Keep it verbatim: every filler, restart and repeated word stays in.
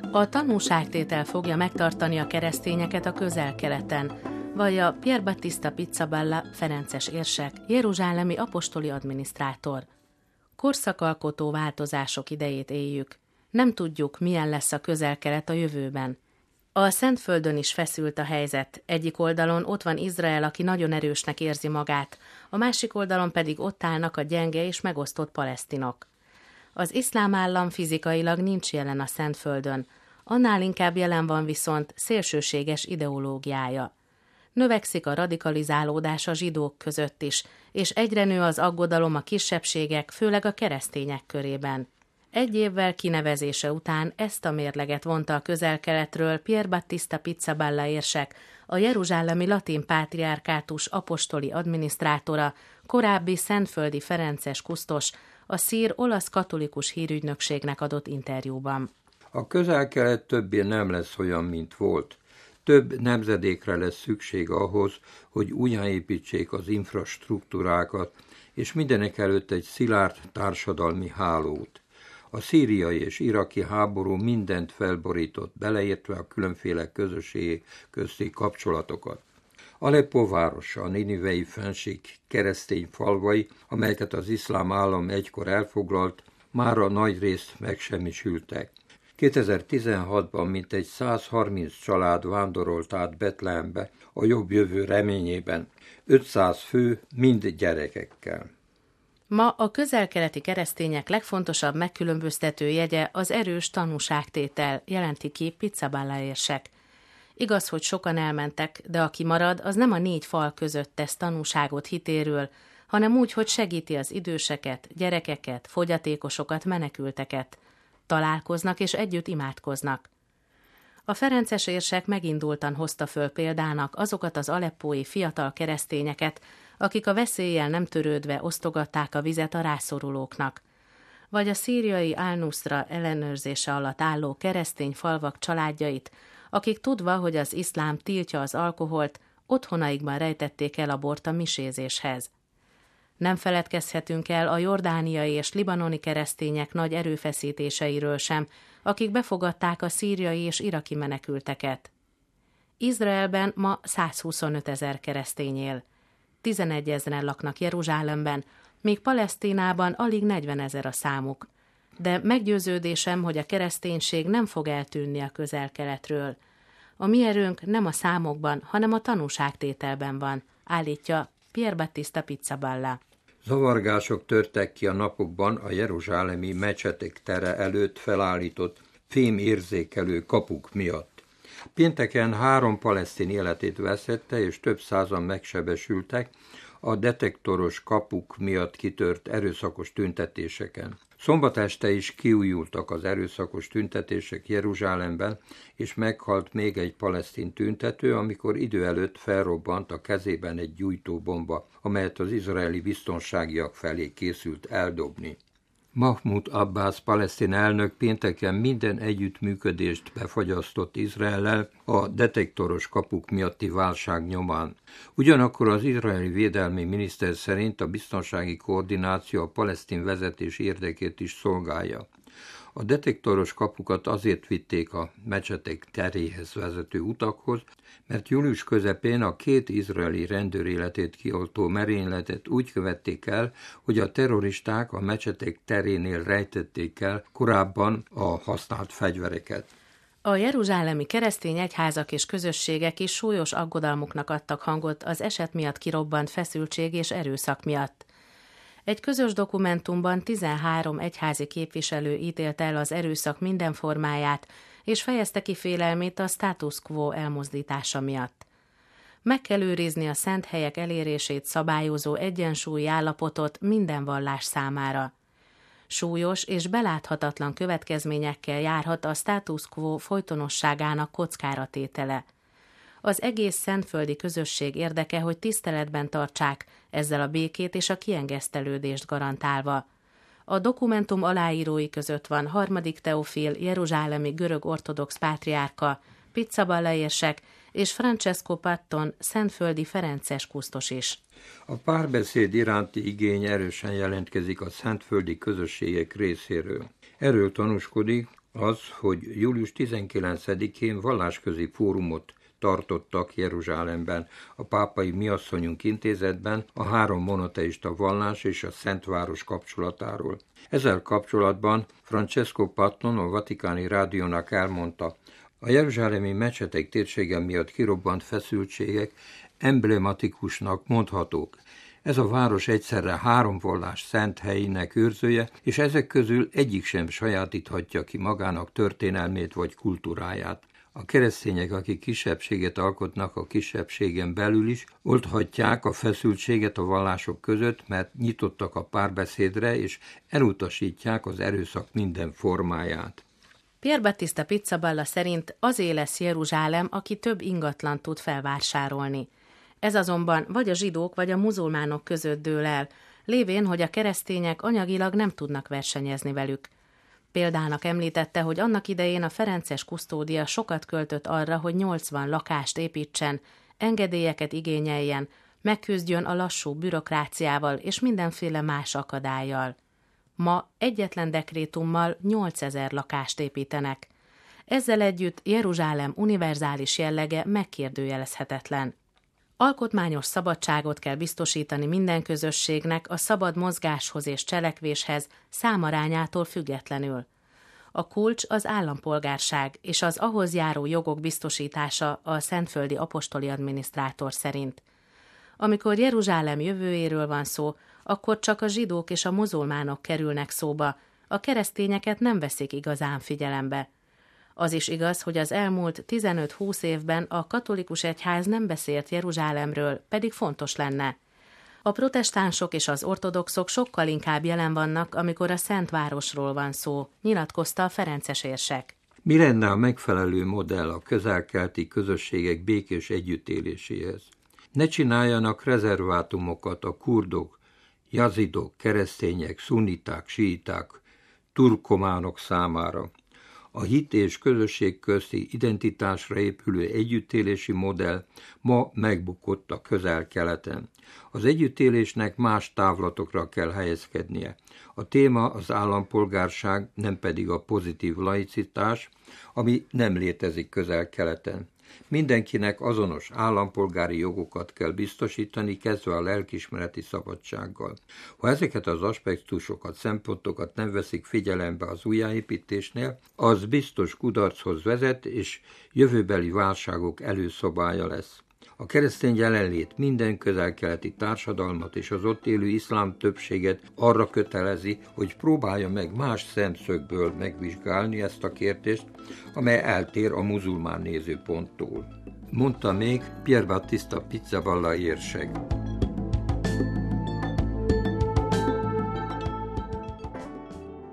A tanúságtétel fogja megtartani a keresztényeket a Közel-Keleten, vallja Pier Battista Pizzaballa ferences érsek, jeruzsálemi apostoli adminisztrátor. Korszakalkotó változások idejét éljük. Nem tudjuk, milyen lesz a Közel-Kelet a jövőben. A Szentföldön is feszült a helyzet. Egyik oldalon ott van Izrael, aki nagyon erősnek érzi magát, a másik oldalon pedig ott állnak a gyenge és megosztott palesztinok. Az iszlám állam fizikailag nincs jelen a Szentföldön, annál inkább jelen van viszont szélsőséges ideológiája. Növekszik a radikalizálódás a zsidók között is, és egyre nő az aggodalom a kisebbségek, főleg a keresztények körében. Egy évvel kinevezése után ezt a mérleget vonta a Közel-Keletről Pier Battista Pizzaballa érsek, a jeruzsálemi latin pátriárkátus apostoli adminisztrátora, korábbi szentföldi ferences kusztos, a szír olasz katolikus hírügynökségnek adott interjúban. A Közel-Kelet többé nem lesz olyan, mint volt. Több nemzedékre lesz szükség ahhoz, hogy újjáépítsék az infrastruktúrákat, és mindenekelőtt egy szilárd társadalmi hálót. A szíriai és iraki háború mindent felborított, beleértve a különféle közösségek közti kapcsolatokat. Aleppo városa, a Ninivei fenség keresztény falvai, amelyeket az iszlám állam egykor elfoglalt, mára nagyrészt megsemmisültek. kétezer-tizenhatban mintegy száz harminc család vándorolt át Betlehembe a jobb jövő reményében, ötszáz fő mind gyerekekkel. Ma a közel-keleti keresztények legfontosabb megkülönböztető jegye az erős tanúságtétel, jelenti ki Pizzaballa érsek. Igaz, hogy sokan elmentek, de aki marad, az nem a négy fal között tesz tanúságot hitéről, hanem úgy, hogy segíti az időseket, gyerekeket, fogyatékosokat, menekülteket. Találkoznak és együtt imádkoznak. A ferences érsek megindultan hozta föl példának azokat az aleppói fiatal keresztényeket, akik a veszéllyel nem törődve osztogatták a vizet a rászorulóknak, vagy a szíriai Al-Nusra ellenőrzése alatt álló keresztény falvak családjait, akik tudva, hogy az iszlám tiltja az alkoholt, otthonaikban rejtették el a bort a misézéshez. Nem feledkezhetünk el a jordániai és libanoni keresztények nagy erőfeszítéseiről sem, akik befogadták a szíriai és iraki menekülteket. Izraelben ma százhuszonöt ezer keresztény él. tizenegy ezren laknak Jeruzsálemben, míg Palesztinában alig negyvenezer a számuk. De meggyőződésem, hogy a kereszténység nem fog eltűnni a Közel-Keletről. A mi erőnk nem a számokban, hanem a tanúságtételben van, állítja Pier Battista Pizzaballa. Zavargások törtek ki a napokban a jeruzsálemi mecsetek tere előtt felállított fémérzékelő kapuk miatt. Pénteken három palesztin életét vesztette, és több százan megsebesültek a detektoros kapuk miatt kitört erőszakos tüntetéseken. Szombat este is kiújultak az erőszakos tüntetések Jeruzsálemben, és meghalt még egy palesztin tüntető, amikor idő előtt felrobbant a kezében egy gyújtóbomba, amelyet az izraeli biztonságiak felé készült eldobni. Mahmud Abbas palesztin elnök pénteken minden együttműködést befagyasztott Izraellel a detektoros kapuk miatti válság nyomán. Ugyanakkor az izraeli védelmi miniszter szerint a biztonsági koordináció a palesztin vezetés érdekét is szolgálja. A detektoros kapukat azért vitték a mecsetek teréhez vezető utakhoz, mert július közepén a két izraeli rendőr életét kioltó merényletet úgy követték el, hogy a terroristák a mecsetek terénél rejtették el korábban a használt fegyvereket. A jeruzsálemi keresztény egyházak és közösségek is súlyos aggodalmuknak adtak hangot az eset miatt kirobbant feszültség és erőszak miatt. Egy közös dokumentumban tizenhárom egyházi képviselő ítélte el az erőszak minden formáját, és fejezte ki félelmét a status quo elmozdítása miatt. Meg kell őrizni a szent helyek elérését szabályozó egyensúlyi állapotot minden vallás számára. Súlyos és beláthatatlan következményekkel járhat a status quo folytonosságának kockára tétele. Az egész szentföldi közösség érdeke, hogy tiszteletben tartsák, ezzel a békét és a kiengesztelődést garantálva. A dokumentum aláírói között van harmadik Teofil jeruzsálemi görög ortodox pátriárka, Pizzaballa érsek és Francesco Patton szentföldi ferences kusztos is. A párbeszéd iránti igény erősen jelentkezik a szentföldi közösségek részéről. Erről tanúskodik az, hogy július tizenkilencedikén vallásközi fórumot tartottak Jeruzsálemben, a Pápai Miasszonyunk Intézetben a három monoteista vallás és a Szentváros kapcsolatáról. Ezzel kapcsolatban Francesco Patton, a Vatikáni Rádiónak elmondta, a jeruzsálemi mecsetek térsége miatt kirobbant feszültségek emblematikusnak mondhatók. Ez a város egyszerre három vallás szent helyének őrzője, és ezek közül egyik sem sajátíthatja ki magának történelmét vagy kultúráját. A keresztények, akik kisebbséget alkotnak a kisebbségen belül is, oldhatják a feszültséget a vallások között, mert nyitottak a párbeszédre, és elutasítják az erőszak minden formáját. Pier Battista Pizzaballa szerint azé lesz Jeruzsálem, aki több ingatlant tud felvásárolni. Ez azonban vagy a zsidók, vagy a muzulmánok között dől el, lévén, hogy a keresztények anyagilag nem tudnak versenyezni velük. Példának említette, hogy annak idején a ferences kusztódia sokat költött arra, hogy nyolcvan lakást építsen, engedélyeket igényeljen, megküzdjön a lassú bürokráciával és mindenféle más akadállyal. Ma egyetlen dekrétummal nyolcezer lakást építenek. Ezzel együtt Jeruzsálem univerzális jellege megkérdőjelezhetetlen. Alkotmányos szabadságot kell biztosítani minden közösségnek a szabad mozgáshoz és cselekvéshez számarányától függetlenül. A kulcs az állampolgárság és az ahhoz járó jogok biztosítása a szentföldi apostoli adminisztrátor szerint. Amikor Jeruzsálem jövőjéről van szó, akkor csak a zsidók és a muzulmánok kerülnek szóba, a keresztényeket nem veszik igazán figyelembe. Az is igaz, hogy az elmúlt tizenöt-húsz évben a katolikus egyház nem beszélt Jeruzsálemről, pedig fontos lenne. A protestánsok és az ortodoxok sokkal inkább jelen vannak, amikor a Szentvárosról van szó, nyilatkozta a ferences érsek. Mi lenne a megfelelő modell a közel-keleti közösségek békés együttéléséhez? Ne csináljanak rezervátumokat a kurdok, jazidok, keresztények, szunniták, síiták, turkománok számára. A hit és közösség közti identitásra épülő együttélési modell ma megbukott a közel-keleten. Az együttélésnek más távlatokra kell helyezkednie. A téma az állampolgárság, nem pedig a pozitív laicitás, ami nem létezik közel-keleten. Mindenkinek azonos állampolgári jogokat kell biztosítani, kezdve a lelkiismereti szabadsággal. Ha ezeket az aspektusokat, szempontokat nem veszik figyelembe az újjáépítésnél, az biztos kudarchoz vezet, és jövőbeli válságok előszobája lesz. A keresztény jelenlét minden közel-keleti társadalmat és az ott élő iszlám többséget arra kötelezi, hogy próbálja meg más szemszögből megvizsgálni ezt a kérdést, amely eltér a muzulmán nézőponttól. Mondta még Pier Battista Pizzaballa érsek.